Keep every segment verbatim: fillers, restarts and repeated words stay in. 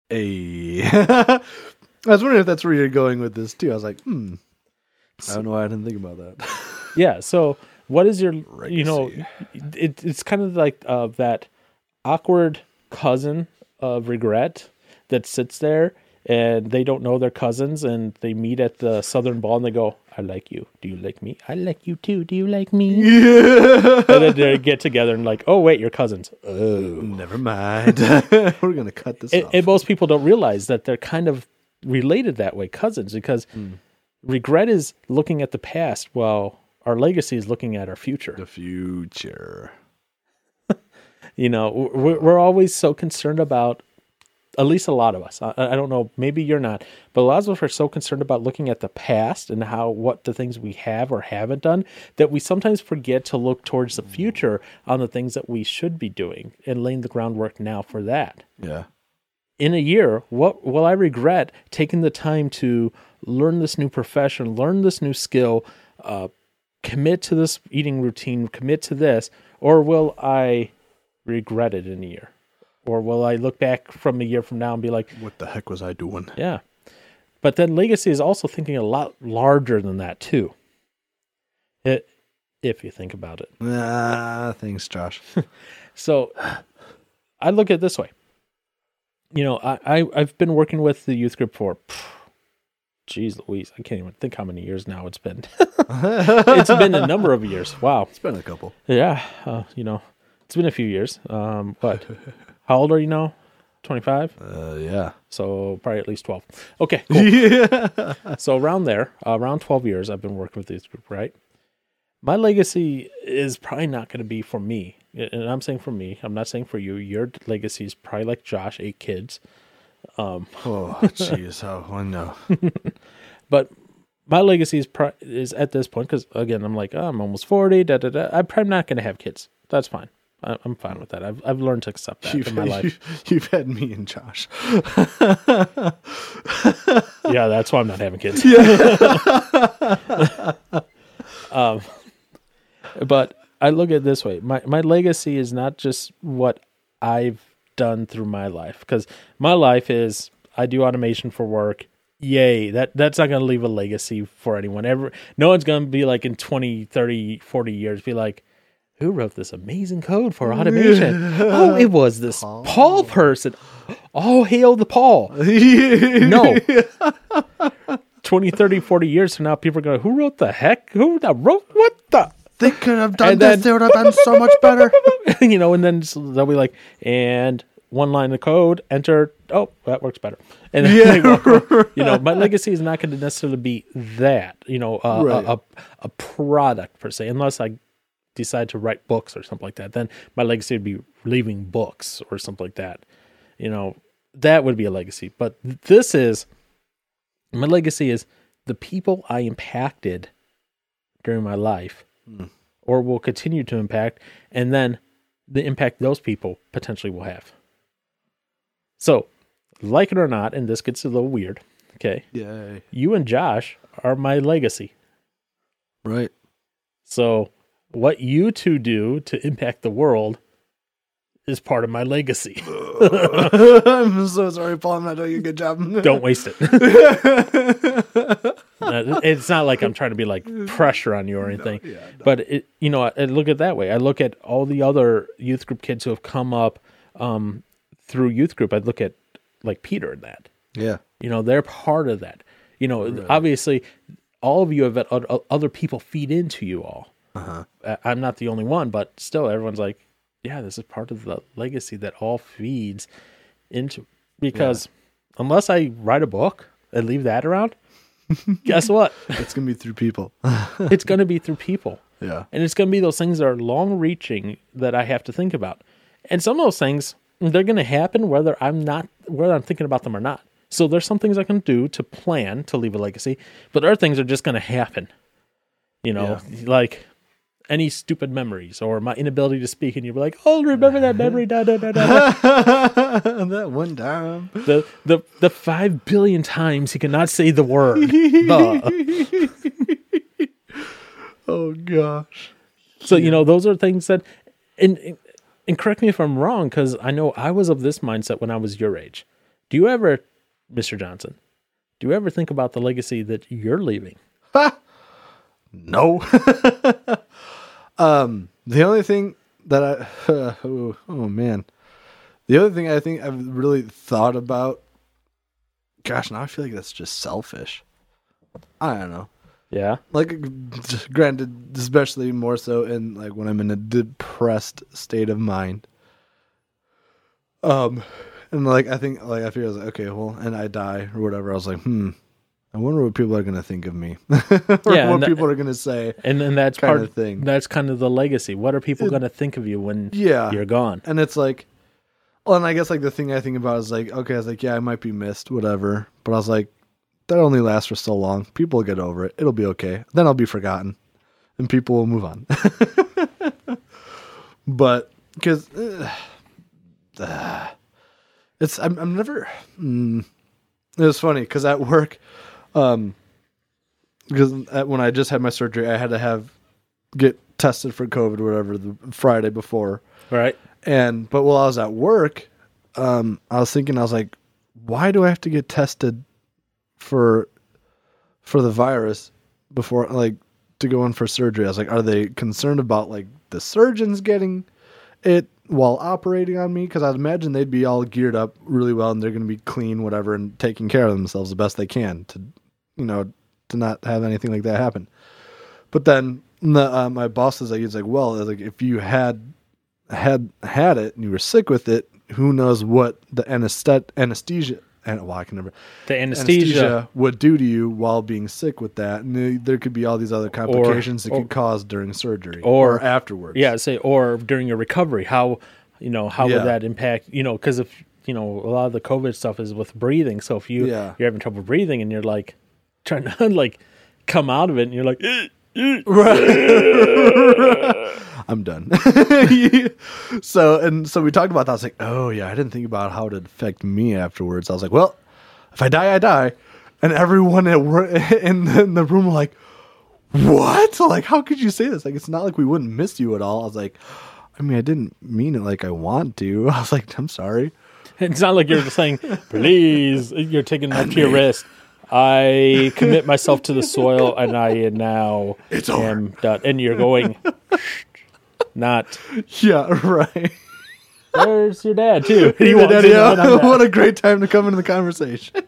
Hey. I was wondering if that's where you're going with this too. I was like, hmm. I don't know why I didn't think about that. Yeah. So what is your, Legacy. you know, it, it's kind of like uh, that awkward cousin of regret that sits there and they don't know their cousins and they meet at the Southern Ball and they go, I like you. Do you like me? I like you too. Do you like me? Yeah. And then they get together and like, oh, wait, you're cousins. Oh. Never mind. We're going to cut this and, off. and most people don't realize that they're kind of related that way, cousins, because mm. regret is looking at the past while our legacy is looking at our future. The future. You know, we're, we're always so concerned about, at least a lot of us, I, I don't know, maybe you're not, but a lot of us are so concerned about looking at the past and how, what the things we have or haven't done, that we sometimes forget to look towards the future on the things that we should be doing and laying the groundwork now for that. Yeah. In a year, what will I regret taking the time to learn this new profession, learn this new skill, uh, commit to this eating routine, commit to this, or will I regret it in a year? Or will I look back from a year from now and be like, what the heck was I doing? Yeah. But then legacy is also thinking a lot larger than that too. It, if you think about it. Ah, thanks, Josh. So I look at it this way. You know, I, I, I've been working with the youth group for, geez Louise, I can't even think how many years now it's been. It's been a number of years. Wow. It's been a couple. Yeah. Uh, you know, it's been a few years. Um, but how old are you now? twenty-five? Uh, yeah. So probably at least twelve. Okay, cool. Yeah. So around there, uh, around twelve years, I've been working with this group, right? My legacy is probably not going to be for me. And I'm saying for me. I'm not saying for you. Your legacy is probably like Josh, eight kids. Um, oh, jeez. Oh, no. But my legacy is, pro- is at this point, because, again, I'm like, oh, I'm almost forty. Da, da, da. I'm probably not going to have kids. That's fine. I'm fine with that. I've I've learned to accept that you've, in my life. You've, you've had me and Josh. Yeah, that's why I'm not having kids. Yeah. um, but I look at it this way. My my legacy is not just what I've done through my life, because my life is I do automation for work. Yay. That that's not going to leave a legacy for anyone. Ever. No one's going to be like in twenty, thirty, forty years, be like, who wrote this amazing code for automation? Oh, it was this Paul, Paul person. Oh, hail the Paul. No. twenty, thirty, forty years from now, people are going, who wrote the heck? Who the wrote? What the? They could have done and this. Then, they would have been so much better. You know, and then they'll be like, and one line of code, enter. Oh, that works better. And then yeah. walk, you know, my legacy is not going to necessarily be that, you know, uh, right. a, a, a product per se, unless I decide to write books or something like that. Then my legacy would be leaving books or something like that. You know, that would be a legacy. But this is, my legacy is the people I impacted during my life mm. or will continue to impact, and then the impact those people potentially will have. So, like it or not, and this gets a little weird, okay? Yay. You and Josh are my legacy. Right. So, what you two do to impact the world is part of my legacy. I'm so sorry, Paul. I'm not doing a good job. Don't waste it. It's not like I'm trying to be like pressure on you or anything. No, yeah, no. But, it, you know, I look at it that way. I look at all the other youth group kids who have come up um, through youth group. I look at like Peter and that. Yeah. You know, they're part of that. You know, right. Obviously, all of you have had other people feed into you all. Uh-huh. I'm not the only one, but still everyone's like, yeah, this is part of the legacy that all feeds into, because yeah. unless I write a book and leave that around, guess what? It's going to be through people. It's going to be through people. Yeah. And it's going to be those things that are long reaching that I have to think about. And some of those things, they're going to happen whether I'm not, whether I'm thinking about them or not. So there's some things I can do to plan to leave a legacy, but other things are just going to happen. You know, yeah. like any stupid memories or my inability to speak, and you'll be like, oh, remember that memory, da da da da. That one time. The the the five billion times he cannot say the word. The. Oh gosh. So, you know, those are things that, and and correct me if I'm wrong, because I know I was of this mindset when I was your age. Do you ever, Mister Johnson, do you ever think about the legacy that you're leaving? No. um, the only thing that I, uh, oh, oh man, the other thing I think I've really thought about, gosh, now I feel like that's just selfish. I don't know. Yeah. Like, granted, especially more so in like when I'm in a depressed state of mind. Um, and like I think like I feel like okay, well, and I die or whatever. I was like, hmm, I wonder what people are gonna think of me. or yeah, what that, people are gonna say. And then that's part of thing. That's kind of the legacy. What are people it, gonna think of you when yeah. you're gone? And it's like, well, and I guess like the thing I think about is like, okay, I was like, yeah, I might be missed, whatever. But I was like, that only lasts for so long. People will get over it. It'll be okay. Then I'll be forgotten, and people will move on. But because uh, uh, it's, I'm, I'm never. Mm, it was funny because at work, um, because at, when I just had my surgery, I had to have get tested for COVID or whatever the Friday before, right? And but while I was at work, um, I was thinking, I was like, why do I have to get tested for for the virus before like to go in for surgery? I was like, are they concerned about like the surgeons getting it while operating on me? Because I'd imagine they'd be all geared up really well and they're going to be clean, whatever, and taking care of themselves the best they can to, you know, to not have anything like that happen. But then the, uh, my boss is like, he's like, well, like if you had had had it and you were sick with it, who knows what the anesthet- anesthesia and well, I can never the anesthesia. anesthesia would do to you while being sick with that, and there could be all these other complications or, that or, could cause during surgery or, or afterwards. Yeah, say or during your recovery. How you know how yeah. would that impact? You know, because if you know a lot of the COVID stuff is with breathing. So if you yeah. you're having trouble breathing and you're like trying to like come out of it, and you're like. I'm done. so and so we talked about that. I was like, oh yeah, I didn't think about how it would affect me afterwards. I was like, well, if I die, I die. And everyone at work, in, the, in the room were like, what? Like, how could you say this? Like, it's not like we wouldn't miss you at all. I was like, I mean, I didn't mean it like I want to. I was like, I'm sorry. It's not like you're just saying, please, you're taking up to your wrist. I commit myself to the soil, and I now it's am over. done. And you're going, not. Yeah, right. There's your dad, too. He walks in yeah. What a great time to come into the conversation.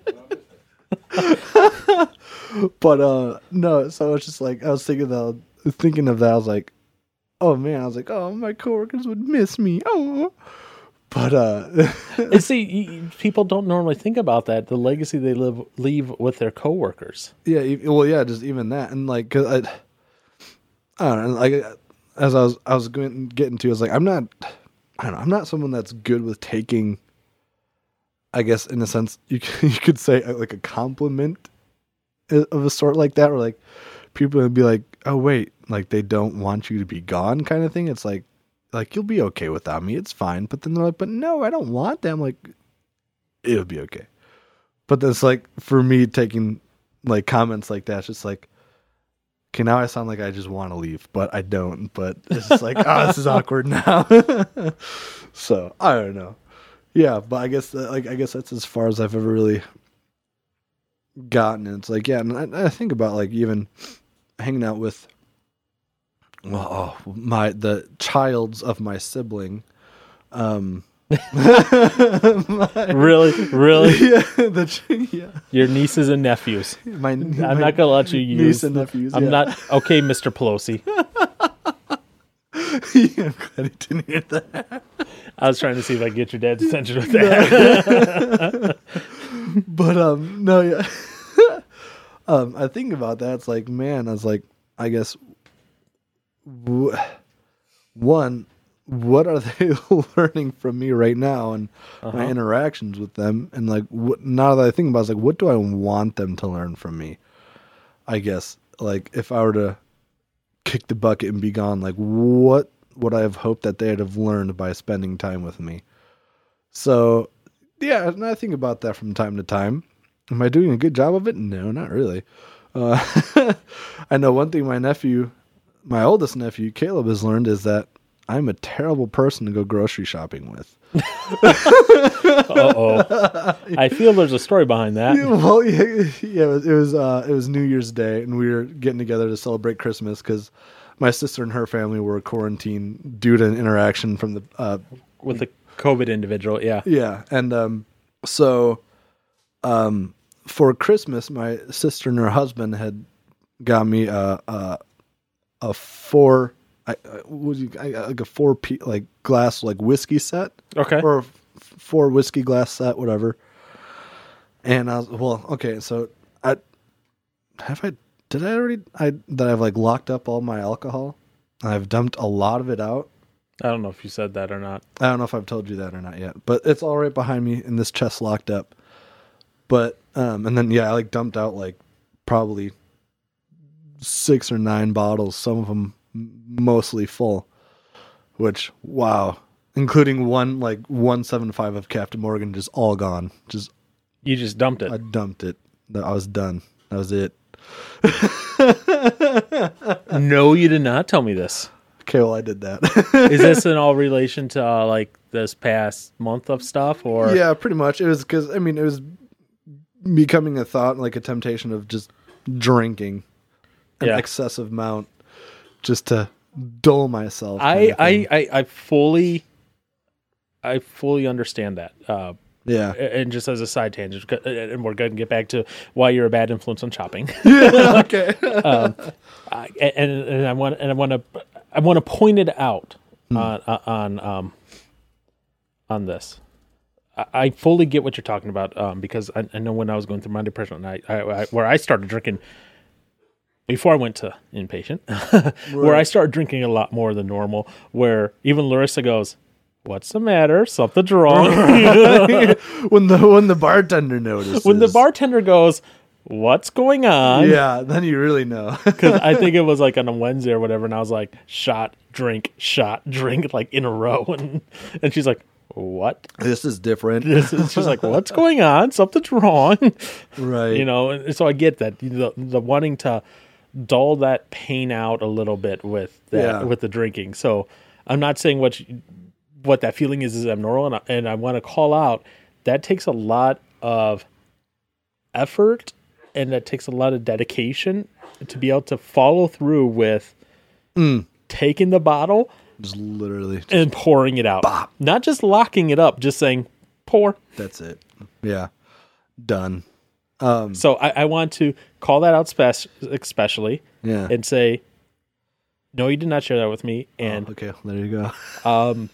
But, uh, no, so it's just like, I was thinking of, thinking of that. I was like, oh, man. I was like, oh, my coworkers would miss me. Oh. But uh, and see, people don't normally think about that. The legacy they live leave with their coworkers. Yeah, well, yeah, just even that, and like, cause I, I don't know, like, as I was, I was going getting to, I was like, I'm not, I don't know, I'm not someone that's good with taking. I guess in a sense, you you could say like a compliment of a sort like that, where like people would be like, oh wait, like they don't want you to be gone, kind of thing. It's like. Like, you'll be okay without me. It's fine. But then they're like, but no, I don't want them. Like, it'll be okay. But that's like, for me, taking like comments like that, it's just like, okay, now I sound like I just want to leave, but I don't. But it's just like, oh, this is awkward now. So, I don't know. Yeah, but I guess, uh, like, I guess that's as far as I've ever really gotten. And it's like, yeah, and I, I think about like even hanging out with, well, oh, my the childs of my sibling, um, my, really, really, yeah, the, yeah, your nieces and nephews. My, I'm my not gonna let you use niece and nephews. I'm yeah. not okay, Mister Pelosi. Yeah, I'm glad he didn't hear that. I was trying to see if I could get your dad's attention with that. But um, no, yeah, um, I think about that. It's like, man, I was like, I guess. One, what are they learning from me right now and uh-huh. my interactions with them? And like, what, now that I think about it, it's like, what do I want them to learn from me? I guess, like, if I were to kick the bucket and be gone, like, what would I have hoped that they'd have learned by spending time with me? So, yeah, and I think about that from time to time. Am I doing a good job of it? No, not really. Uh, I know one thing my nephew... My oldest nephew, Caleb, has learned is that I'm a terrible person to go grocery shopping with. Uh-oh. I feel there's a story behind that. Yeah, well, yeah, yeah, it was it was, uh, it was New Year's Day, and we were getting together to celebrate Christmas because my sister and her family were quarantined due to an interaction from the uh, with the COVID individual. Yeah, yeah, and um, so um, for Christmas, my sister and her husband had got me a a, a four. I, I, would you, I, like a four p like glass like whiskey set, okay, or a f- four whiskey glass set, whatever. And I was well, okay. So I have I did I already I that I've like locked up all my alcohol. I've dumped a lot of it out. I don't know if you said that or not. I don't know if I've told you that or not yet, but it's all right behind me in this chest locked up. But um, and then yeah, I like dumped out like probably six or nine bottles. Some of them mostly full, which wow, including one like one seven five of Captain Morgan, just all gone. Just you just dumped it. I dumped it. I was done. That was it. No, you did not tell me this. Okay, well I did that. Is this in all relation to uh, like this past month of stuff, or yeah, pretty much. It was because I mean it was becoming a thought, like a temptation of just drinking an yeah. excessive amount. Just to dull myself. I, I, I, I fully, I fully understand that. Uh, yeah. And just as a side tangent, and we're going to get back to why you're a bad influence on shopping. Yeah, okay. um, I, and and I want and I want to I want to point it out hmm. on on um on this. I, I fully get what you're talking about um, because I, I know when I was going through my depression, I, I, I where I started drinking. Before I went to inpatient, right. where I started drinking a lot more than normal, where even Larissa goes, "What's the matter? Something's wrong." when the when the bartender notices. When the bartender goes, "What's going on?" Yeah, then you really know. Because I think it was like on a Wednesday or whatever, and I was like, shot, drink, shot, drink, like in a row. And, and she's like, what? This is different. This is, she's like, what's going on? Something's wrong. Right. You know, and so I get that. The, the wanting to dull that pain out a little bit with that, yeah. with the drinking. So I'm not saying what you, what that feeling is is abnormal, and I, and I want to call out that takes a lot of effort and that takes a lot of dedication to be able to follow through with mm. taking the bottle, just literally just and pouring it out, bop. Not just locking it up, just saying pour. That's it. Yeah, done. Um, so I, I want to call that out, spe- especially, yeah, and say, no, you did not share that with me. And oh, okay, there you go. um,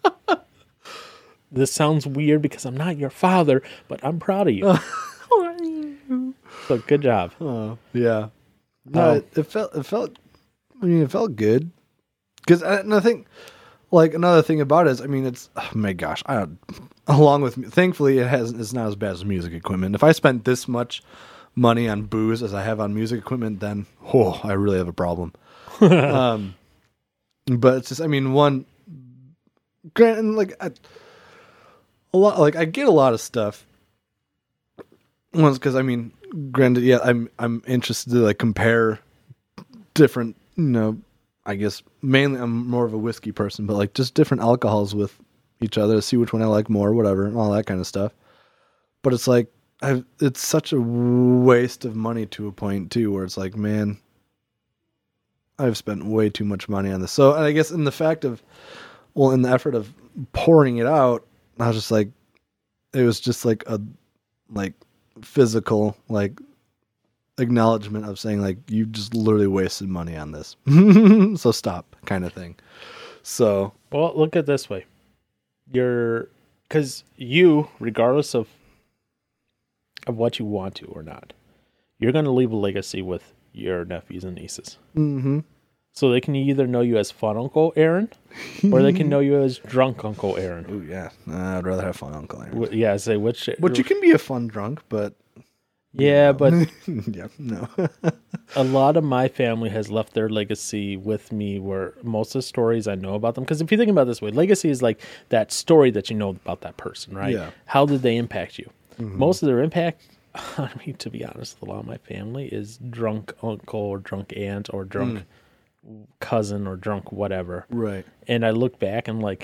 this sounds weird because I'm not your father, but I'm proud of you. So good job. Oh yeah, no, um, it, it felt it felt. I mean, it felt good because and I think like another thing about it is, I mean, it's oh my gosh, I don't. Along with, thankfully, it has. It's not as bad as music equipment. If I spent this much money on booze as I have on music equipment, then oh, I really have a problem. um, but it's just, I mean, one, and like I, a lot, like I get a lot of stuff. Once, because I mean, granted, yeah, I'm I'm interested to like compare different, you know, I guess mainly I'm more of a whiskey person, but like just different alcohols with each other, see which one I like more, whatever, and all that kind of stuff. But it's like, I've, it's such a waste of money to a point too, where it's like, man, I've spent way too much money on this. So I guess in the fact of, well, in the effort of pouring it out, I was just like, it was just like a, like physical, like acknowledgement of saying like, you just literally wasted money on this. So stop, kind of thing. So, well, look at it this way. You're, because you, regardless of of what you want to or not, you're going to leave a legacy with your nephews and nieces. Mm-hmm. So they can either know you as Fun Uncle Aaron, or they can know you as Drunk Uncle Aaron. Oh yeah, uh, I'd rather have Fun Uncle Aaron. W- yeah, say which. But you can be a fun drunk, but yeah, but yeah, no. A lot of my family has left their legacy with me, where most of the stories I know about them. Because if you think about it this way, legacy is like that story that you know about that person, right? Yeah. How did they impact you? Mm-hmm. Most of their impact, I mean, to be honest, a lot of my family is drunk uncle or drunk aunt or drunk mm. cousin or drunk whatever. Right. And I look back and like,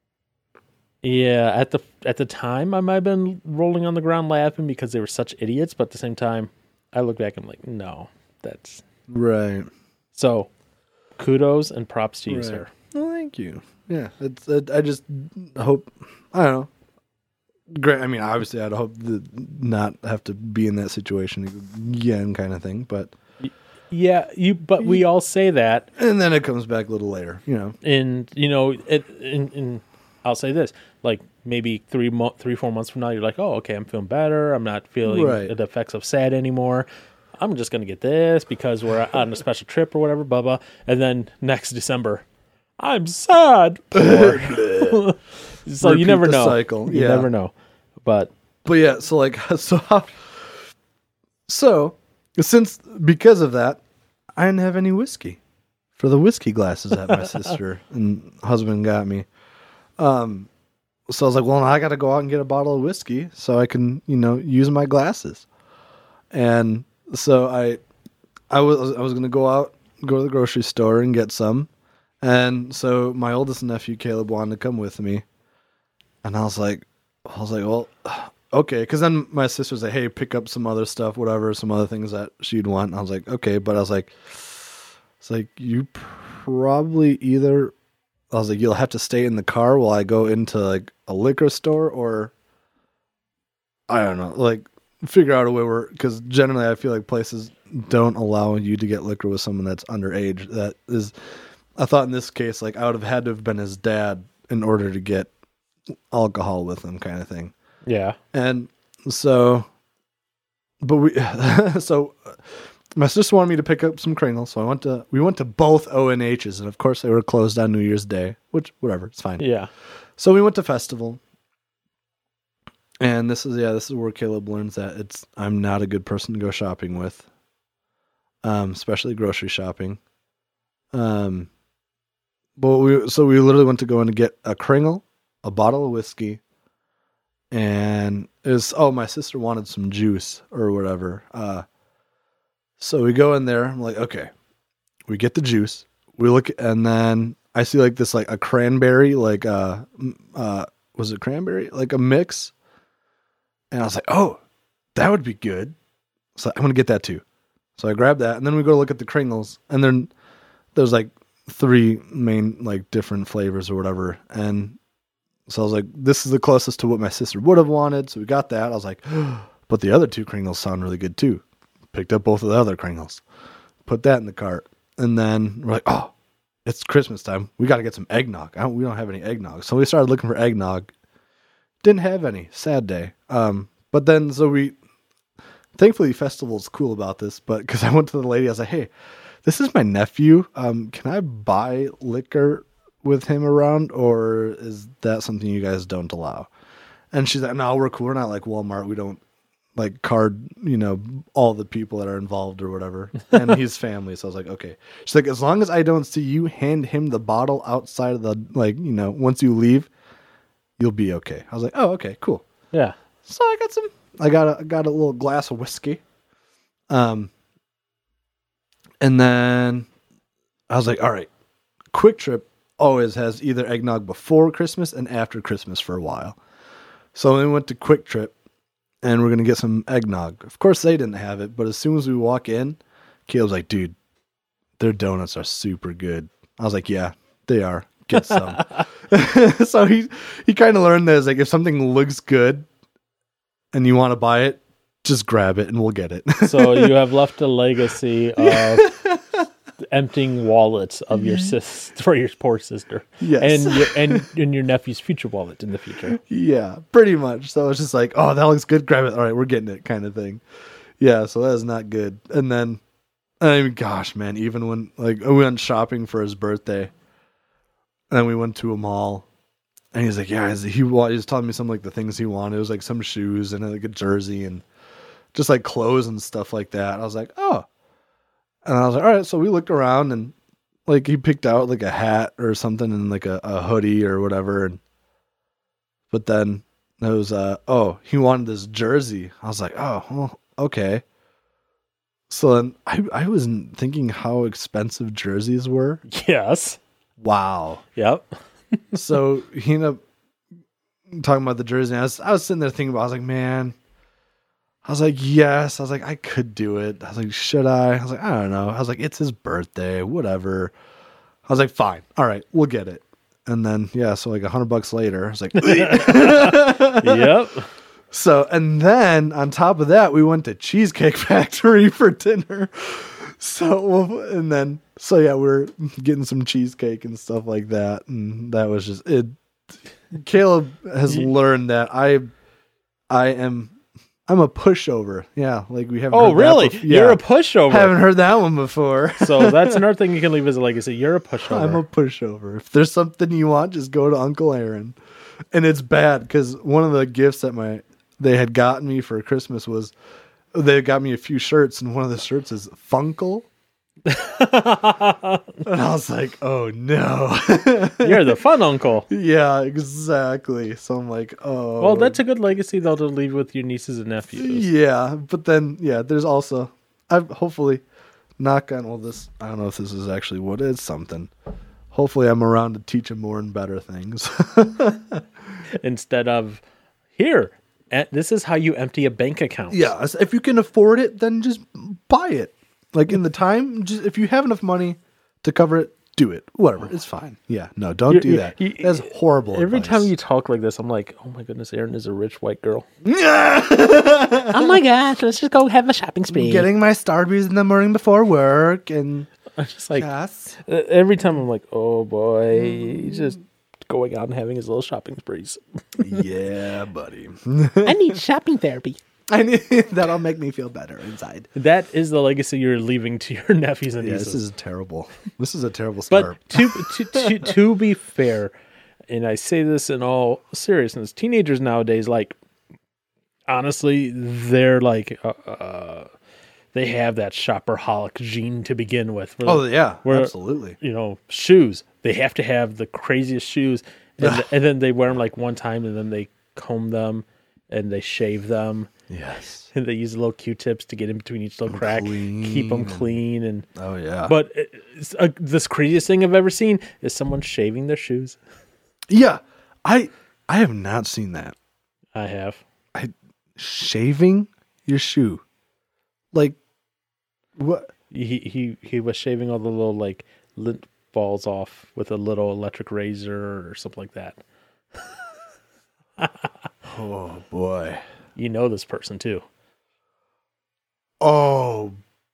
yeah, at the at the time I might have been rolling on the ground laughing because they were such idiots, but at the same time, I look back and I'm like, no, that's right. So, kudos and props to you, right. sir. Well, thank you. Yeah, it's. It, I just hope. I don't know. Great. I mean, obviously, I'd hope to not have to be in that situation again, kind of thing. But yeah, you. But we all say that, and then it comes back a little later, you know. And you know, it. In, in I'll say this: like maybe three, mo- three, four months from now, you're like, oh, okay, I'm feeling better. I'm not feeling right. the effects of sad anymore. I'm just gonna get this because we're on a special trip or whatever, blah blah. And then next December, I'm sad. Poor. So Repeat you never know. Cycle. You yeah. never know. But but yeah, so like so how, so since because of that, I didn't have any whiskey for the whiskey glasses that my sister and husband got me. Um, so I was like, well, I got to go out and get a bottle of whiskey so I can, you know, use my glasses. And so I, I was I was gonna go out, go to the grocery store and get some. And so my oldest nephew Caleb wanted to come with me, and I was like, I was like, well, okay. Because then my sister was like, hey, pick up some other stuff, whatever, some other things that she'd want. And I was like, okay, but I was like, it's like you probably either. I was like, you'll have to stay in the car while I go into like a liquor store, or I don't know, like figure out a way where, because generally I feel like places don't allow you to get liquor with someone that's underage. That is, I thought in this case, like I would have had to have been his dad in order to get alcohol with him, kind of thing. Yeah. And so, but we, so. My sister wanted me to pick up some Kringles, so I went to we went to both O N H's, and of course they were closed on New Year's Day, which whatever, it's fine. Yeah. So we went to Festival, and this is yeah, this is where Caleb learns that it's I'm not a good person to go shopping with, um, especially grocery shopping. Um, but we so we literally went to go in to get a Kringle, a bottle of whiskey, and it was oh my sister wanted some juice or whatever. Uh. So we go in there. I'm like, okay, we get the juice. We look, and then I see like this, like a cranberry, like uh, uh, was it cranberry? Like a mix. And I was like, oh, that would be good. So I'm gonna get that too. So I grabbed that, and then we go to look at the Kringles, and then there's like three main like different flavors or whatever. And so I was like, this is the closest to what my sister would have wanted. So we got that. I was like, but the other two Kringles sound really good too. Picked up both of the other Kringles, put that in the cart, and then we're like, oh, it's Christmas time. We got to get some eggnog. I don't, we don't have any eggnog. So we started looking for eggnog. Didn't have any. Sad day. Um, but then, so we, thankfully, Festival's cool about this, but because I went to the lady, I was like, hey, this is my nephew. Um, can I buy liquor with him around, or is that something you guys don't allow? And she's like, no, we're cool. We're not like Walmart. We don't like card, you know, all the people that are involved or whatever, and his family. So I was like, okay. She's like, as long as I don't see you hand him the bottle outside of the, like, you know, once you leave, you'll be okay. I was like, oh, okay, cool. Yeah. So I got some, I got a, got a little glass of whiskey. Um, and then I was like, all right, Quick Trip always has either eggnog before Christmas and after Christmas for a while. So we went to Quick Trip, and we're going to get some eggnog. Of course, they didn't have it, but as soon as we walk in, Caleb's like, dude, their donuts are super good. I was like, yeah, they are. Get some. So he he kind of learned that, like, if something looks good and you want to buy it, just grab it and we'll get it. So you have left a legacy of emptying wallets of your sis for your poor sister. Yes. And your, and, and your nephew's future wallet in the future. Yeah, pretty much. So it's just like, oh, that looks good. Grab it. All right, we're getting it, kind of thing. Yeah, so that is not good. And then, I mean, gosh, man, even when, like, we went shopping for his birthday, and then we went to a mall, and he's like, yeah, he, he was telling me some, like, the things he wanted. It was, like, some shoes and, like, a jersey and just, like, clothes and stuff like that. I was like, oh. And I was like, all right. So we looked around, and, like, he picked out, like, a hat or something and, like, a, a hoodie or whatever. And but then it was, uh, oh, he wanted this jersey. I was like, oh, well, okay. So then I, I was thinking how expensive jerseys were. Yes. Wow. Yep. So he ended up talking about the jersey. And I was, I was sitting there thinking about, I was like, man, I was like, yes. I was like, I could do it. I was like, should I? I was like, I don't know. I was like, it's his birthday, whatever. I was like, fine. All right, we'll get it. And then, yeah, so like a hundred bucks later, I was like, yep. So, and then on top of that, we went to Cheesecake Factory for dinner. So, and then, so yeah, we're getting some cheesecake and stuff like that. And that was just it. Caleb has learned that I, I am, I'm a pushover. Yeah. Like we haven't. Oh, heard really? That yeah. You're a pushover. Haven't heard that one before. So that's another thing you can leave as a legacy. You're a pushover. I'm a pushover. If there's something you want, just go to Uncle Aaron. And it's bad because one of the gifts that my, they had gotten me for Christmas was they got me a few shirts, and one of the shirts is Funkle. And I was like, oh no. You're the fun uncle. Yeah, exactly. So I'm like, oh. Well, that's a good legacy though to leave with your nieces and nephews. Yeah, but then yeah, there's also I've hopefully knock on all this. I don't know if this is actually what is something. Hopefully I'm around to teach them more and better things. Instead of here. This is how you empty a bank account. Yeah, if you can afford it, then just buy it. Like in the time, just if you have enough money to cover it, do it. Whatever, it's fine. Yeah, no, don't You're, do that. you, That's horrible. Every advice. time you talk like this, I'm like, oh my goodness, Erin is a rich white girl. Oh my gosh, let's just go have a shopping spree. Getting my Starbucks in the morning before work, and I'm just like, yes. Every time I'm like, oh boy, he's just going out and having his little shopping sprees. Yeah, buddy. I need shopping therapy. I need, that'll make me feel better inside. That is the legacy you're leaving to your nephews and Yeah, nieces. this is terrible. This is a terrible start. But to, to, to, to be fair, and I say this in all seriousness, teenagers nowadays, like, honestly, they're like, uh, uh, they have that shopaholic gene to begin with. Where, Oh, yeah, where, absolutely. You know, shoes. They have to have the craziest shoes. And, th- and then they wear them like one time and then they comb them and they shave them. Yes. And they use little Q-tips to get in between each little crack, keep them clean. And oh, yeah. But it's, uh, this craziest thing I've ever seen is someone shaving their shoes. Yeah. I I have not seen that. I have. I shaving your shoe. Like, what? He he he was shaving all the little like lint balls off with a little electric razor or something like that. Oh, boy. You know this person too. Oh,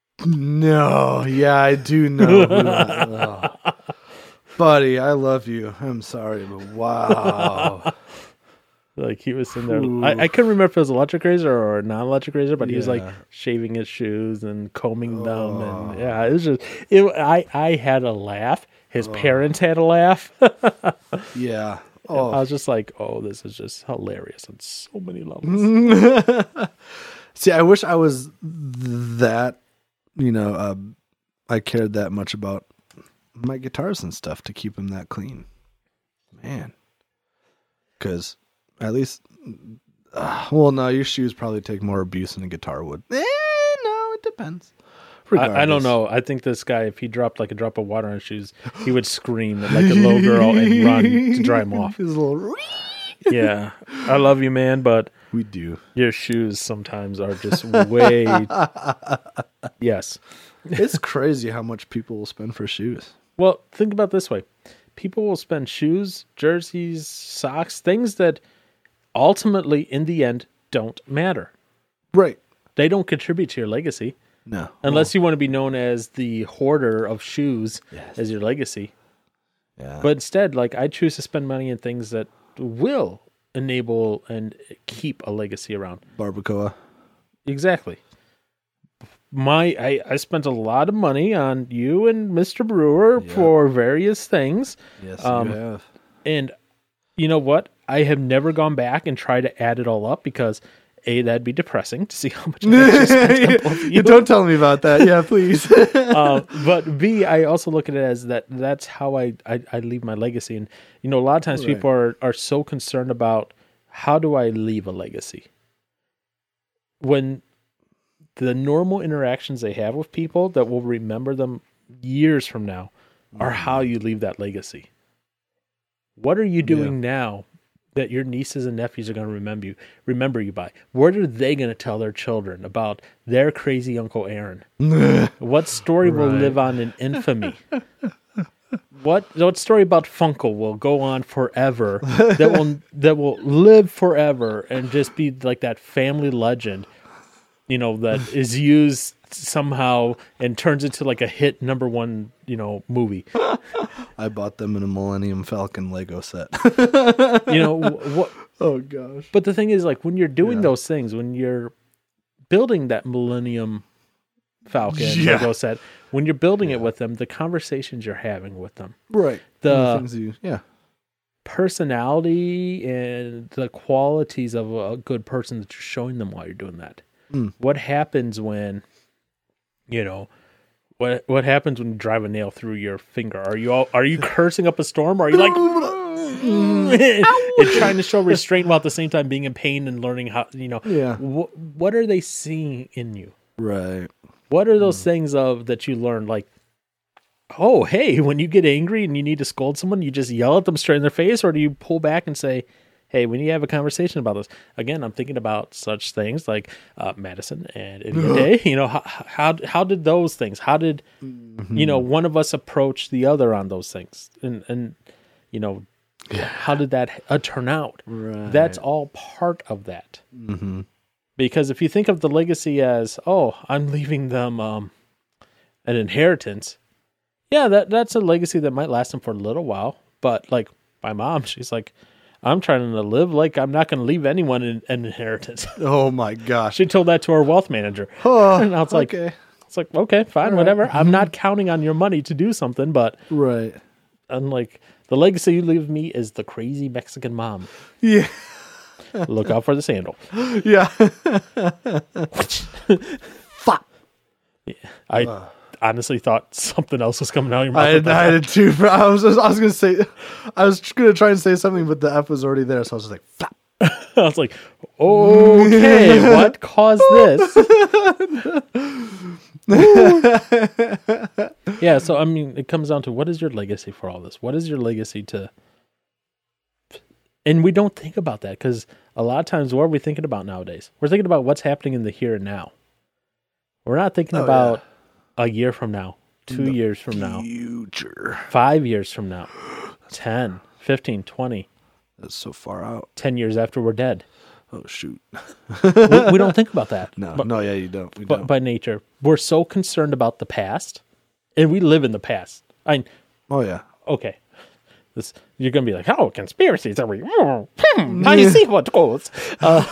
no. Yeah, I do know. who that- oh. Buddy, I love you. I'm sorry, but wow. Like he was sitting there. I, I couldn't remember if it was electric razor or a non-electric razor, but he was like Yeah. shaving his shoes and combing them, Oh. and yeah, it was just. It, I I had a laugh. His parents had a laugh. Yeah. I Oh. was just like, oh, this is just hilarious on so many levels. See, I wish I was that, you know, uh, I cared that much about my guitars and stuff to keep them that clean. Man. Because at least, uh, well, no, your shoes probably take more abuse than a guitar would. Eh, no, it depends. I, I don't Regardless. know. I think this guy, if he dropped like a drop of water on his shoes, he would scream like a little girl and run to dry him off. His little... Yeah, I love you, man, but We do. your shoes sometimes are just way. Yes. It's crazy how much people will spend for shoes. Well, think about it this way: people will spend shoes, jerseys, socks, things that ultimately, in the end, don't matter. Right. They don't contribute to your legacy. No. Unless you want to be known as the hoarder of shoes Yes. as your legacy. Yeah. But instead, like I choose to spend money in things that will enable and keep a legacy around. Barbacoa. Exactly. My I, I spent a lot of money on you and Mister Brewer Yeah. for various things. Yes, Um, you have. And you know what? I have never gone back and tried to add it all up because A, that'd be depressing to see how much I actually spent on both of you. Don't tell me about that. Yeah, please. uh, but B, I also look at it as that that's how I, I, I leave my legacy. And, you know, a lot of times Right. people are, are so concerned about how do I leave a legacy? When the normal interactions they have with people that will remember them years from now are how you leave that legacy. What are you doing yeah. now that your nieces and nephews are going to remember you remember you by? What are they going to tell their children about their crazy Uncle Aaron? What story right. will live on in infamy? What what story about Funkel will go on forever that will that will live forever and just be like that family legend, you know, that is used somehow and turns into like a hit number one, you know, movie. I bought them in a Millennium Falcon Lego set. You know what? Oh gosh! But the thing is, like when you're doing yeah. those things, when you're building that Millennium Falcon yeah. Lego set, when you're building yeah. it with them, the conversations you're having with them, right? The, the things you, yeah, personality and the qualities of a good person that you're showing them while you're doing that. Mm. What happens when, you know, what what happens when you drive a nail through your finger? Are you all, are you cursing up a storm? Or are you like and trying to show restraint while at the same time being in pain and learning how, you know, yeah. Wh- what are they seeing in you? Right. What are those mm. things of that you learn? Like, oh, hey, when you get angry and you need to scold someone, you just yell at them straight in their face, or do you pull back and say, hey, we need to have a conversation about this? Again, I'm thinking about such things like uh, Madison and Idiot Day. You know, how, how how did those things? How did mm-hmm. you know one of us approach the other on those things? And and you know, yeah. how did that uh, turn out? Right. That's all part of that. Mm-hmm. Because if you think of the legacy as, oh, I'm leaving them um, an inheritance, yeah, that that's a legacy that might last them for a little while. But like my mom, she's like, I'm trying to live like I'm not going to leave anyone an, an inheritance. Oh my gosh! She told that to her wealth manager. Oh, and I was like, okay. It's like, okay, fine, All whatever. right. I'm not counting on your money to do something, but right. I'm like, the legacy you leave me is the crazy Mexican mom. Yeah. Look out for the sandal. Yeah. Fuck. Yeah. I uh. honestly thought something else was coming out of your mouth. I, I did too. Bro. I was, I was going to say, I was going to try and say something, but the F was already there. So I was just like, flap. I was like, okay, what caused this? Yeah, so I mean, it comes down to, what is your legacy for all this? What is your legacy to... And we don't think about that, because a lot of times, what are we thinking about nowadays? We're thinking about what's happening in the here and now. We're not thinking oh, about yeah. a year from now, two the years from now, future, five years from now, ten, fifteen, twenty. That's so far out. ten years after we're dead. Oh, shoot. we, we don't think about that. No, but, no, yeah, you don't. We but don't. By nature, we're so concerned about the past, and we live in the past. I. Oh, yeah. Okay. This, you're going to be like, oh, conspiracies. Are we? Oh, hmm, I see what goes. Uh,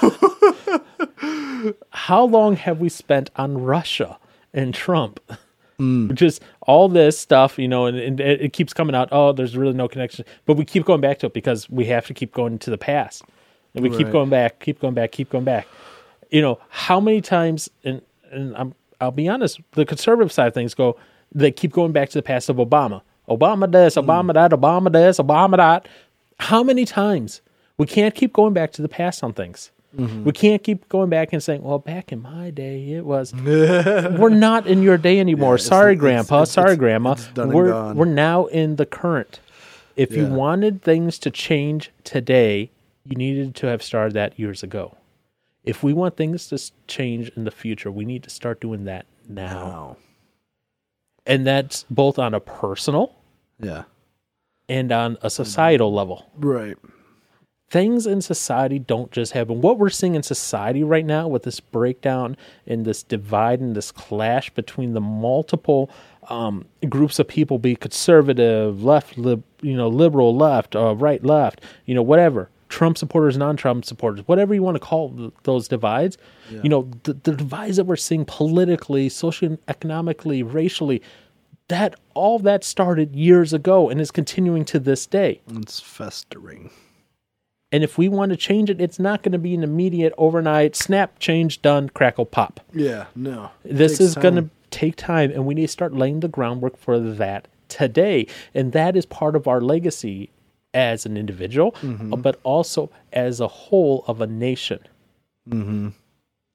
how long have we spent on Russia and Trump? Mm. Just all this stuff, you know, and, and it, it keeps coming out. Oh, there's really no connection. But we keep going back to it because we have to keep going to the past. And we right. keep going back, keep going back, keep going back. You know, how many times, and, and I'm, I'll be honest, the conservative side of things go, they keep going back to the past of Obama. Obama this, Obama that, Obama this, Obama that. How many times? We can't keep going back to the past on things. Mm-hmm. We can't keep going back and saying, well, back in my day, it was. We're not in your day anymore. Yeah, Sorry, it's, Grandpa. It's, Sorry, it's, Grandma. It's done we're, and gone. We're now in the current. If yeah. you wanted things to change today, you needed to have started that years ago. If we want things to change in the future, we need to start doing that now. Wow. And that's both on a personal yeah, and on a societal level. Right. Things in society don't just happen. What we're seeing in society right now with this breakdown and this divide and this clash between the multiple um, groups of people, be conservative, left, lib, you know, liberal, left, uh, right, left, you know, whatever. Trump supporters, non-Trump supporters, whatever you want to call th- those divides, yeah. you know, the, the divides that we're seeing politically, socioeconomically, racially, that all that started years ago and is continuing to this day. It's festering. And if we want to change it, it's not going to be an immediate, overnight, snap, change, done, crackle, pop. Yeah, no. This is going to take time, and we need to start laying the groundwork for that today. And that is part of our legacy as an individual, mm-hmm. but also as a whole of a nation. Mm-hmm.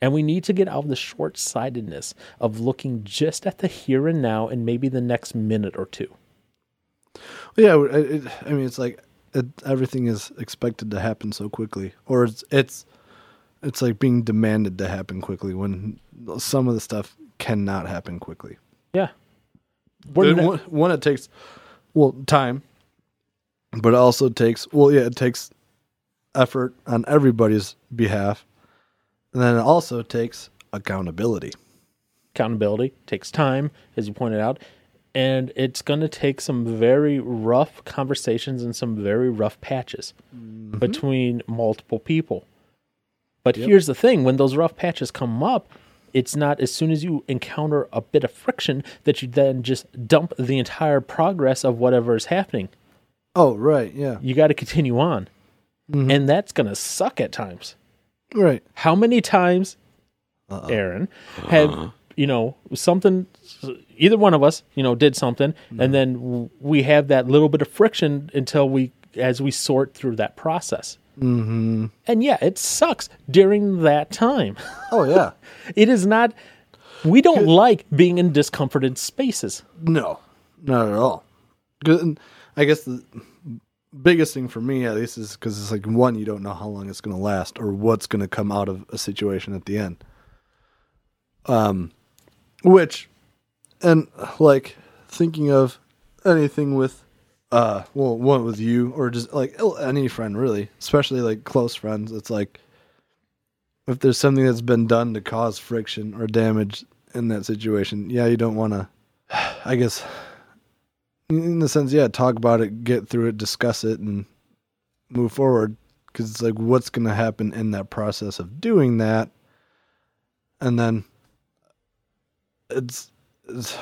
And we need to get out of the short-sightedness of looking just at the here and now and maybe the next minute or two. Yeah, it, it, I mean, it's like it, everything is expected to happen so quickly, or it's it's it's like being demanded to happen quickly when some of the stuff cannot happen quickly. Yeah, It, one, one, it takes well time, but it also takes well, yeah, it takes effort on everybody's behalf, and then it also takes accountability. Accountability takes time, as you pointed out. And it's going to take some very rough conversations and some very rough patches mm-hmm. between multiple people. But yep. here's the thing. When those rough patches come up, it's not as soon as you encounter a bit of friction that you then just dump the entire progress of whatever is happening. Oh, right, yeah. You got to continue on. Mm-hmm. And that's going to suck at times. Right. How many times, Uh-oh. Aaron, have... Uh-huh. you know, something, either one of us, you know, did something, mm-hmm. and then we have that little bit of friction until we, as we sort through that process. Mm-hmm. And yeah, it sucks during that time. Oh, yeah. It is not, we don't like being in discomforted spaces. No, not at all. I guess the biggest thing for me, at least, is because it's like, one, you don't know how long it's going to last or what's going to come out of a situation at the end. Um, Which, and like thinking of anything with, uh, well, one with you or just like any friend really, especially like close friends. It's like if there's something that's been done to cause friction or damage in that situation, yeah, you don't want to, I guess, in the sense, yeah, talk about it, get through it, discuss it, and move forward. Because it's like, what's going to happen in that process of doing that, and then. It's, it's,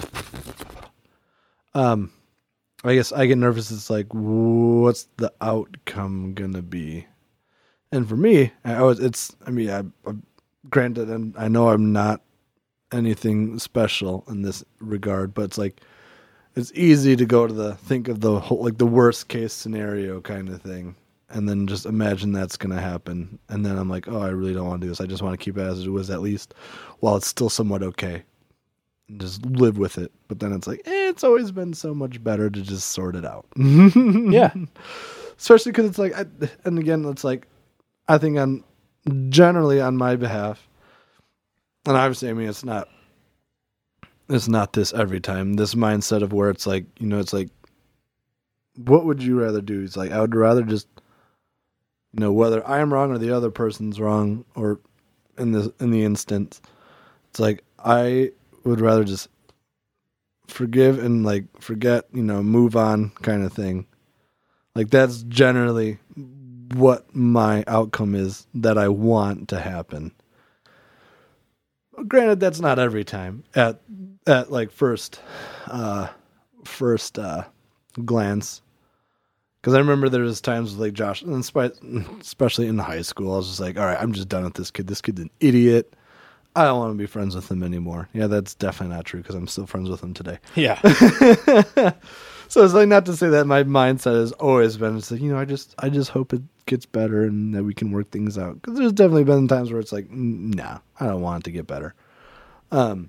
um, I guess I get nervous. It's like, what's the outcome gonna be? And for me, I always, it's, I mean, I, I granted, and I know I'm not anything special in this regard, but it's like, it's easy to go to the, think of the whole, like the worst case scenario kind of thing. And then just imagine that's going to happen. And then I'm like, oh, I really don't want to do this. I just want to keep it as it was, at least while it's still somewhat okay. And just live with it. But then it's like, eh, it's always been so much better to just sort it out. Yeah. Especially because it's like, I, and again, it's like, I think on generally on my behalf, and obviously, I mean, it's not, it's not this every time. This mindset of where it's like, you know, it's like, what would you rather do? It's like, I would rather just, you know, whether I'm wrong or the other person's wrong, or in this, in the instance, it's like, I would rather just forgive and like forget, you know, move on kind of thing. Like that's generally what my outcome is that I want to happen. Granted, that's not every time at, at like first, uh, first, uh, glance. Because I remember there was times with like Josh, and especially in high school, I was just like, all right, I'm just done with this kid. This kid's an idiot. I don't want to be friends with him anymore. Yeah, that's definitely not true because I'm still friends with him today. Yeah. So it's like, not to say that my mindset has always been, it's like, you know, I just I just hope it gets better and that we can work things out. Because there's definitely been times where it's like, nah, I don't want it to get better. Um,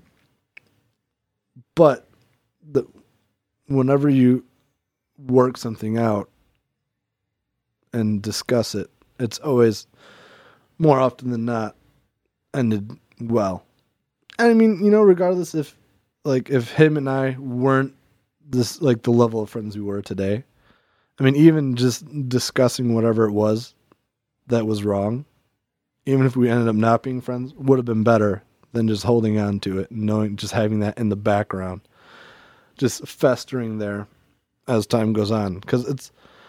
But the whenever you work something out and discuss it, it's always, more often than not, ended well. And I mean, you know, regardless if, like, if him and I weren't this, like, the level of friends we were today, I mean, even just discussing whatever it was that was wrong, even if we ended up not being friends, would have been better than just holding on to it and knowing, just having that in the background, just festering there as time goes on. Because it's,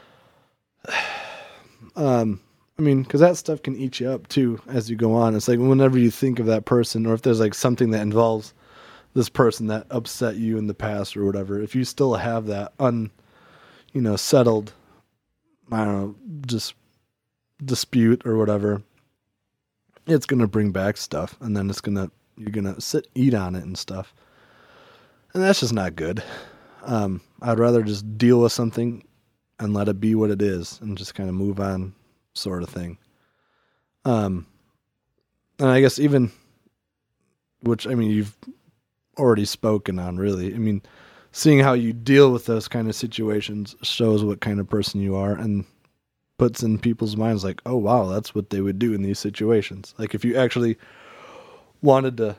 um, I mean, because that stuff can eat you up too as you go on. It's like whenever you think of that person, or if there's like something that involves this person that upset you in the past or whatever, if you still have that un, you know, settled, I don't know, just dispute or whatever, it's going to bring back stuff, and then it's going to, you're going to sit, eat on it and stuff. And that's just not good. Um, I'd rather just deal with something and let it be what it is and just kind of move on, sort of thing. Um, and I guess even, which I mean, you've already spoken on, really. I mean, seeing how you deal with those kind of situations shows what kind of person you are, and puts in people's minds like, oh wow, that's what they would do in these situations. Like if you actually wanted to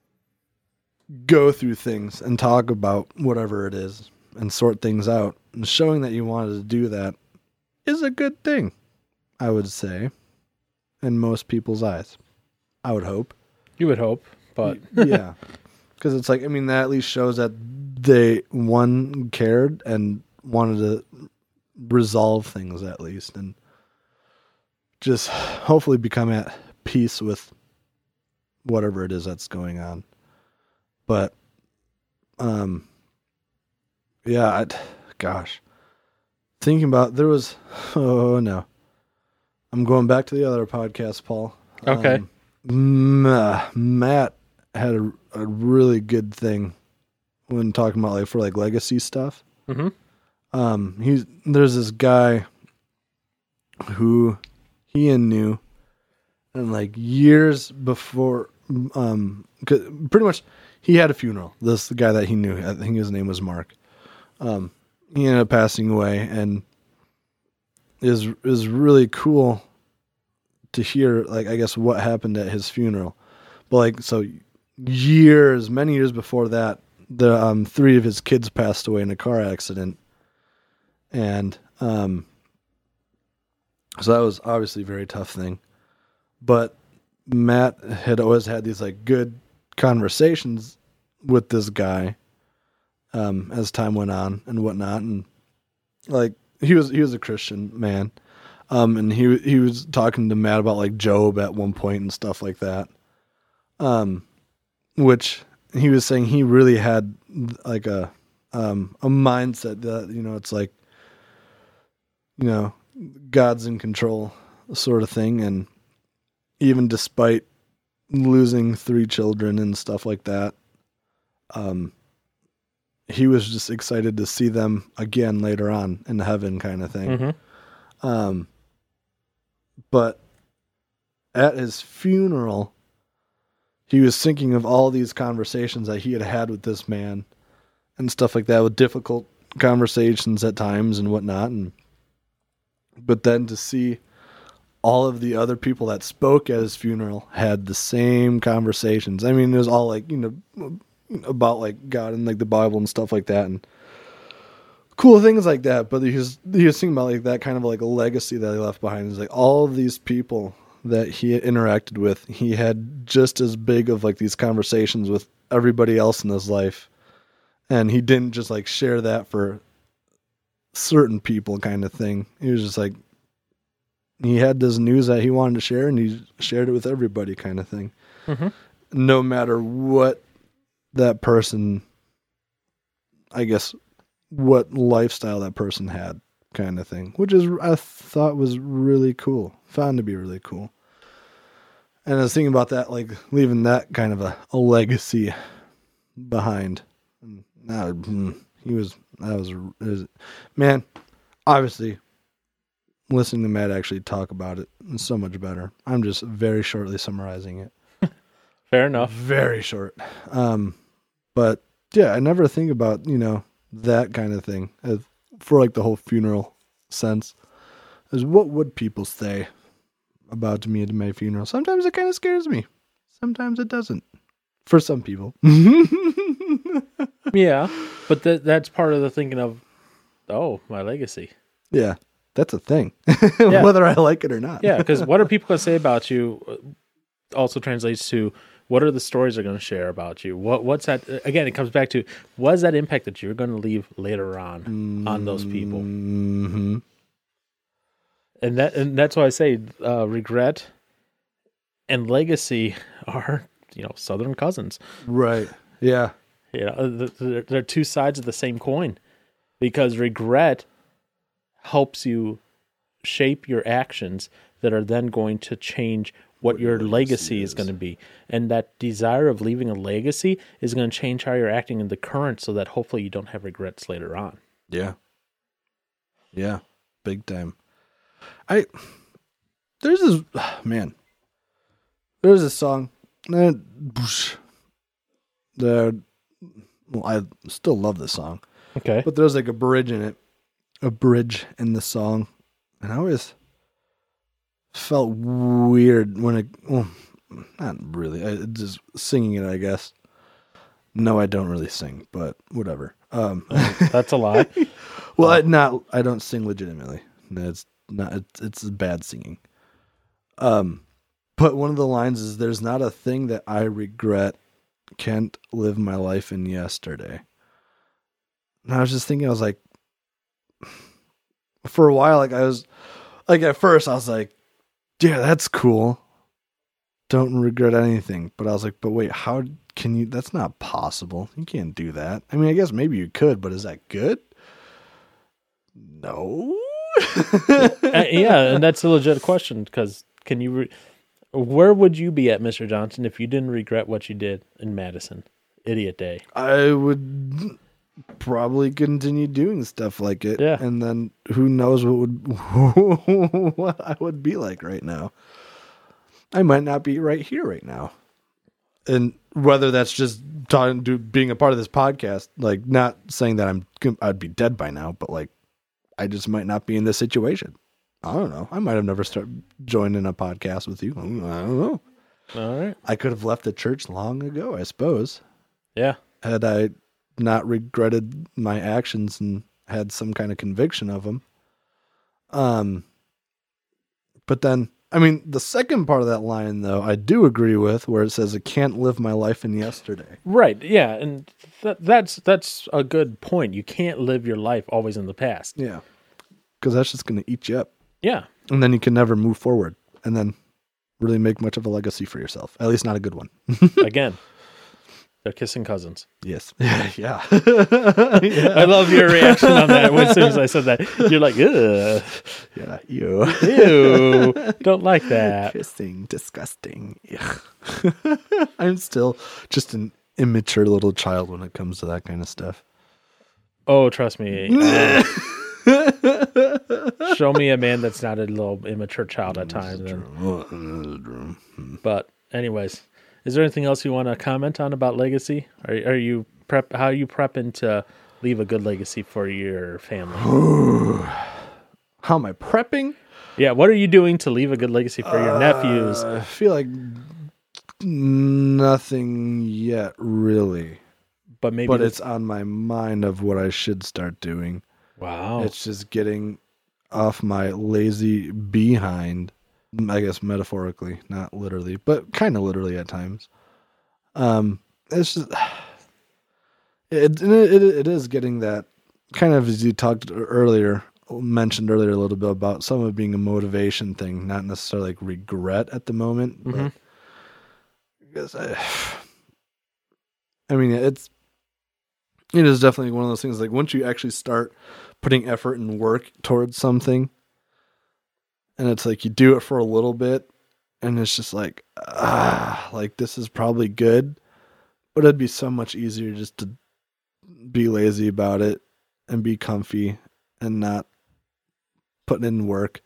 go through things and talk about whatever it is and sort things out, and showing that you wanted to do that is a good thing, I would say, in most people's eyes. I would hope. You would hope, but yeah, because it's like, I mean, that at least shows that they one cared and wanted to resolve things at least, and just hopefully become at peace with whatever it is that's going on. But, um, yeah, I'd, gosh, thinking about, there was, oh no, I'm going back to the other podcast, Paul. Okay. Um, uh, Matt had a, a really good thing when talking about like for like legacy stuff. Mm-hmm. Um, he's, there's this guy who Ian knew, and like years before, um, pretty much he had a funeral. This the guy that he knew, I think his name was Mark. Um, he ended up passing away, and is is really cool to hear, like, I guess what happened at his funeral. But like, so years, many years before that, the um, three of his kids passed away in a car accident. And um, so that was obviously a very tough thing. But Matt had always had these like good conversations with this guy um, as time went on and whatnot. And like he was he was a Christian man. Um, and he he was talking to Matt about like Job at one point and stuff like that. Um, which he was saying he really had like a um, a mindset that, you know, it's like, you know, God's in control sort of thing. And even despite losing three children and stuff like that, um, he was just excited to see them again later on in heaven kind of thing. Mm-hmm. Um, but at his funeral, he was thinking of all these conversations that he had had with this man and stuff like that, with difficult conversations at times and whatnot. And but then to see all of the other people that spoke at his funeral had the same conversations. I mean, it was all like, you know, about like God and like the Bible and stuff like that, and cool things like that. But he was he was thinking about like that kind of like a legacy that he left behind. It's like all of these people that he had interacted with, he had just as big of like these conversations with everybody else in his life, and he didn't just like share that for certain people kind of thing. He was just like, he had this news that he wanted to share, and he shared it with everybody kind of thing. Mm-hmm. No matter what that person, I guess, what lifestyle that person had kind of thing, which is, I thought was really cool, found to be really cool. And I was thinking about that, like leaving that kind of a, a legacy behind. And now he was, that was, was, man, obviously listening to Matt actually talk about it is so much better. I'm just very shortly summarizing it. Fair enough. Very short. Um, but yeah, I never think about, you know, that kind of thing as, for like the whole funeral sense, is what would people say about me at my funeral? Sometimes it kind of scares me. Sometimes it doesn't. For some people. Yeah, but th- that's part of the thinking of, oh, my legacy. Yeah, that's a thing. Yeah. Whether I like it or not. Yeah, because what are people going to say about you also translates to what are the stories they're going to share about you? What What's that? Again, it comes back to, what is that impact that you're going to leave later on mm-hmm. on those people? Mm-hmm. And that and that's why I say uh, regret and legacy are, you know, Southern cousins. Right. Yeah. You know, they're, they're two sides of the same coin, because regret helps you shape your actions that are then going to change what, what your legacy, legacy is. is going to be. And that desire of leaving a legacy is going to change how you're acting in the current, so that hopefully you don't have regrets later on. Yeah. Yeah. Big time. I, there's this, man, there's a song. There, well, I still love this song. Okay. But there's like a bridge in it, a bridge in the song, and I always felt weird when it. Well, not really. I just singing it, I guess. No, I don't really sing, but whatever. Um, That's a lie. well, I not. I don't sing legitimately. It's not. It's, it's bad singing. Um, but one of the lines is, "There's not a thing that I regret. Can't live my life in yesterday." And I was just thinking, I was like, for a while, like I was, like at first I was like, yeah, that's cool. Don't regret anything. But I was like, but wait, how can you, that's not possible. You can't do that. I mean, I guess maybe you could, but is that good? No. uh, yeah, and that's a legit question, because can you, re- where would you be at, Mister Johnson, if you didn't regret what you did in Madison? Idiot Day. I would probably continue doing stuff like it. Yeah. And then who knows what would, what I would be like right now. I might not be right here right now. And whether that's just talking to being a part of this podcast, like not saying that I'm, I'd be dead by now, but like, I just might not be in this situation. I don't know. I might have never started joining a podcast with you. I don't know. All right. I could have left the church long ago, I suppose. Yeah. Had I not regretted my actions and had some kind of conviction of them. Um, but then, I mean, the second part of that line, though, I do agree with, where it says, "I can't live my life in yesterday." Right. Yeah, and that, that's that's a good point. You can't live your life always in the past. Yeah, because that's just going to eat you up. Yeah, and then you can never move forward, and then really make much of a legacy for yourself. At least not a good one. Again, they're kissing cousins. Yes. yeah. yeah. I love your reaction on that. As soon as I said that, you're like, ugh. Yeah, you. Ew. Don't like that. Kissing, disgusting. I'm still just an immature little child when it comes to that kind of stuff. Oh, trust me. Um, show me a man that's not a little immature child at times. Then. But anyways, is there anything else you want to comment on about legacy? Are, are you prep? How are you prepping to leave a good legacy for your family? How am I prepping? Yeah, what are you doing to leave a good legacy for your uh, nephews? I feel like nothing yet, really. But maybe, but this... it's on my mind of what I should start doing. Wow, it's just getting off my lazy behind. I guess metaphorically, not literally, but kind of literally at times. Um, it's just it, it it is getting that kind of, as you talked earlier, mentioned earlier a little bit about some of it being a motivation thing, not necessarily like regret at the moment. Mm-hmm. But because I, I mean, it's it is definitely one of those things. Like once you actually start putting effort and work towards something. And it's like you do it for a little bit, and it's just like, ah, like this is probably good, but it'd be so much easier just to be lazy about it and be comfy and not put in work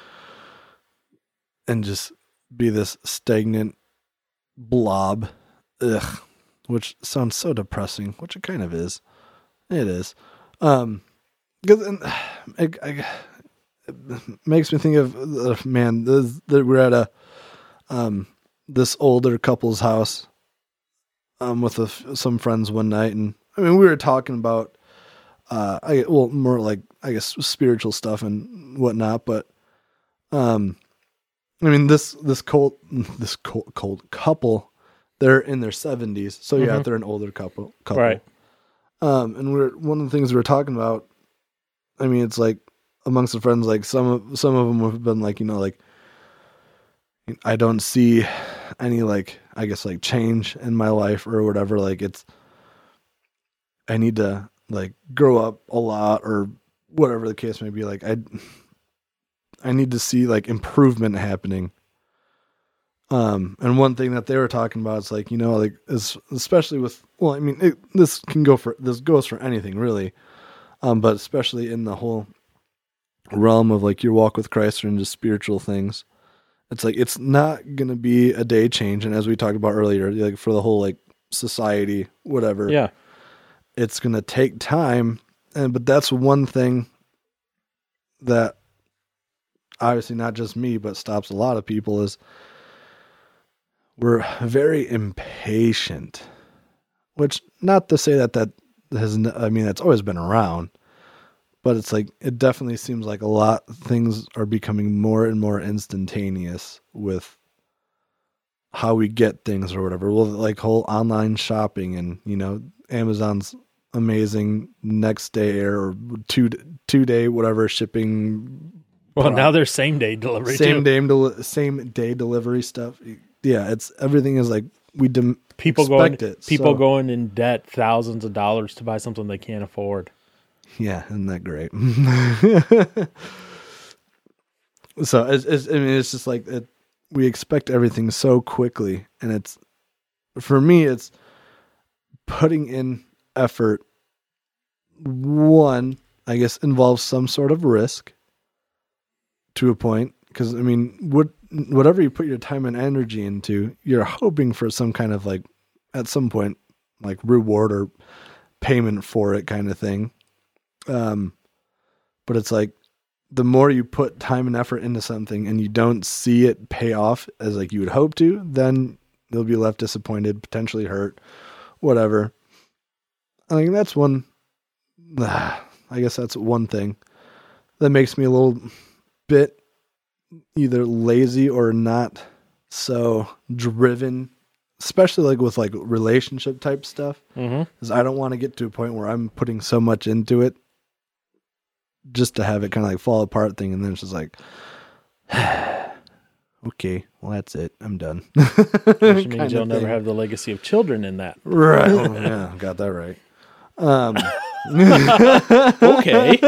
and just be this stagnant blob, ugh, which sounds so depressing, which it kind of is. It is. Um, because I, I It makes me think of uh, man. This, this, we're at a um, this older couple's house um, with a, some friends one night, and I mean we were talking about uh, I well more like I guess spiritual stuff and whatnot, but um, I mean this this cold this cold, cold couple, they're in their seventies, so yeah, mm-hmm. they're an older couple. couple. Right. Um, and we're one of the things we were talking about. I mean, it's like. Amongst the friends, like some of some of them have been like, you know, like I don't see any like I guess like change in my life or whatever. Like it's I need to like grow up a lot or whatever the case may be. Like I I need to see like improvement happening. Um, and one thing that they were talking about is like, you know, like is especially with well, I mean, it, this can go for this goes for anything really, um, but especially in the whole realm of like your walk with Christ or into spiritual things It's like it's not gonna be a day change, and as we talked about earlier, like for the whole like society, whatever. Yeah, it's gonna take time, and but that's one thing that obviously not just me, but stops a lot of people is we're very impatient. Which not to say that that has, I mean, that's always been around. But it's like, it definitely seems like a lot things are becoming more and more instantaneous with how we get things or whatever. Well, like whole online shopping and, you know, Amazon's amazing next day or two, two day, whatever shipping. Well, product. Now there's same day delivery. Same too. day, del- same day delivery stuff. Yeah. It's everything is like, we dem- people expect going, it. People so. going in debt thousands of dollars to buy something they can't afford. Yeah, isn't that great? So it's, it's, I mean, it's just like it, we expect everything so quickly, and it's for me, it's putting in effort. One, I guess, involves some sort of risk to a point, because I mean, what whatever you put your time and energy into, you're hoping for some kind of like, at some point, like reward or payment for it, kind of thing. Um, but it's like the more you put time and effort into something and you don't see it pay off as like you would hope to, then you'll be left disappointed, potentially hurt, whatever. I think that's one, I guess that's one thing that makes me a little bit either lazy or not so driven, especially like with like relationship type stuff. Mm-hmm. Because I don't want to get to a point where I'm putting so much into it just to have it kind of like fall apart thing, and then it's just like, okay, well that's it, I'm done. Which means you'll never have the legacy of children in that. Right? Oh, yeah, got that right. Um, okay.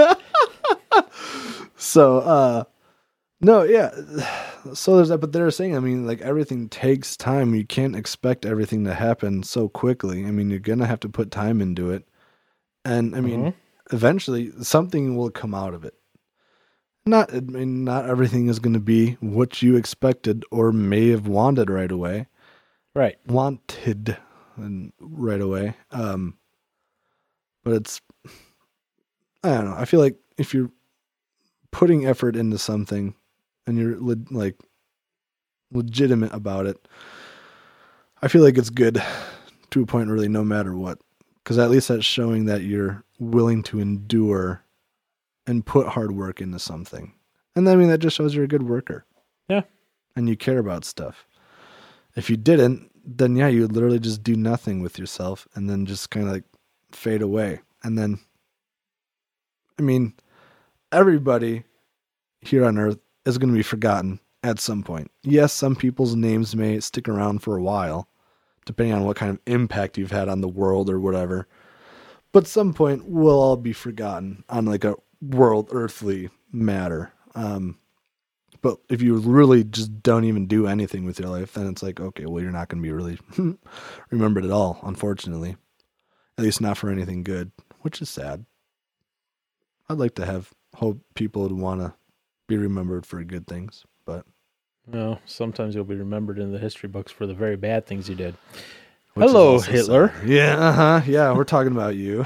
So, uh, no, yeah. So there's that, but they're saying, I mean, like everything takes time. You can't expect everything to happen so quickly. I mean, you're gonna have to put time into it, and I mean. Mm-hmm. Eventually something will come out of it. Not, I mean, not everything is going to be what you expected or may have wanted right away. Right. Wanted and right away. Um, but it's, I don't know. I feel like if you're putting effort into something and you're le- like legitimate about it, I feel like it's good to a point really no matter what. Because at least that's showing that you're willing to endure and put hard work into something. And I mean, that just shows you're a good worker. Yeah. And you care about stuff. If you didn't, then yeah, you would literally just do nothing with yourself and then just kind of like fade away. And then, I mean, everybody here on earth is going to be forgotten at some point. Yes, some people's names may stick around for a while, depending on what kind of impact you've had on the world or whatever. But some point we'll all be forgotten on like a world earthly matter. Um, but if you really just don't even do anything with your life, then it's like, okay, well, you're not going to be really remembered at all, unfortunately. At least not for anything good, which is sad. I'd like to have hope people would want to be remembered for good things, but no, sometimes you'll be remembered in the history books for the very bad things you did. Which Hello, Hitler. Sad. Yeah, uh-huh. Yeah, we're talking about you.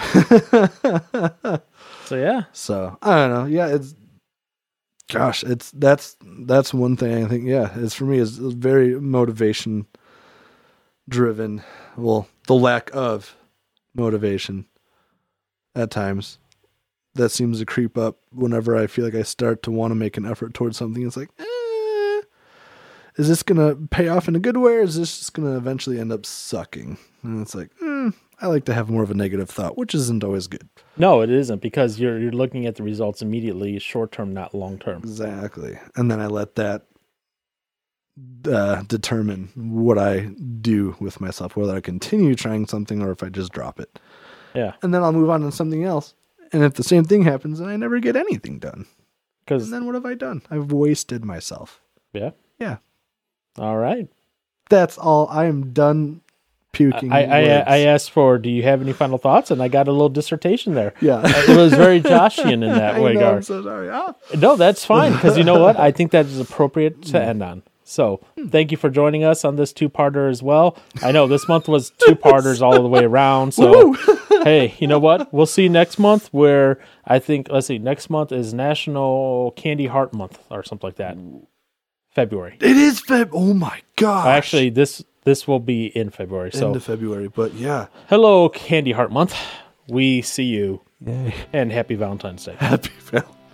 So yeah. So I don't know. Yeah, it's gosh, it's that's that's one thing I think. Yeah, it's for me is very motivation driven. Well, the lack of motivation at times that seems to creep up whenever I feel like I start to want to make an effort towards something. It's like, eh, is this going to pay off in a good way, or is this just going to eventually end up sucking? And it's like, mm, I like to have more of a negative thought, which isn't always good. No, it isn't, because you're you're looking at the results immediately, short term, not long term. Exactly. And then I let that uh, determine what I do with myself, whether I continue trying something or if I just drop it. Yeah. And then I'll move on to something else. And if the same thing happens, then I never get anything done. And then what have I done? I've wasted myself. Yeah. Yeah. All right. That's all. I am done puking. I I, I asked for, do you have any final thoughts? And I got a little dissertation there. Yeah. Uh, it was very Joshian in that I way. know, I'm so sorry. Ah. No, that's fine, because you know what? I think that is appropriate to end on. So thank you for joining us on this two-parter as well. I know this month was two-parters all the way around. So, hey, you know what? We'll see next month where I think, let's see, next month is National Candy Heart Month or something like that. February. It is Feb. Oh, my gosh. Actually, this this will be in February. So End of February, but yeah. Hello, Candy Heart Month. We see you. Yay. And happy Valentine's Day. Happy Valentine's